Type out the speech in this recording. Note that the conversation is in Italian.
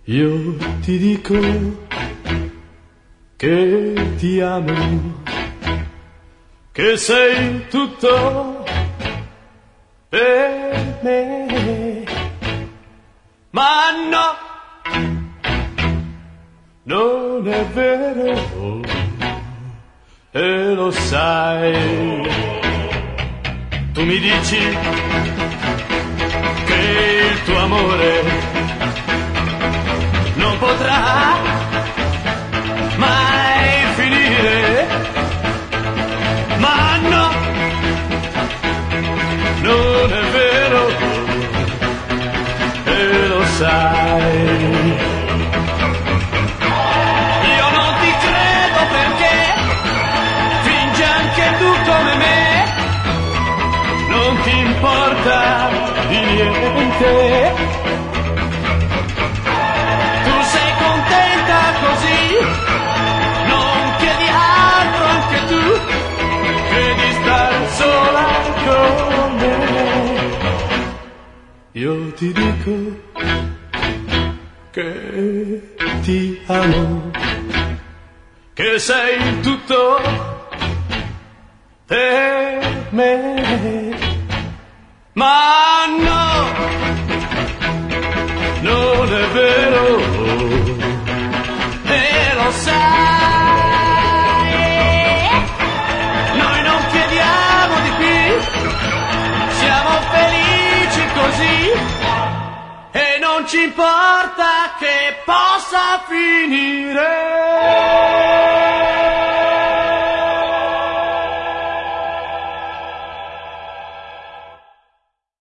Io ti dico che ti amo, che sei tutto per me, ma no, non è vero, e lo sai. Tu mi dici che il tuo amore non potrà mai finire, ma no, non è vero, e lo sai. Io non ti credo perché fingi anche tu come me, non ti importa di niente. Tu sei contenta così, non chiedi altro anche tu, che di star sola con me. Io ti dico che ti amo, che sei tutto per me, ma no, non è vero, e lo sai. Noi non chiediamo di più, siamo felici così, e non ci importa che possa finire.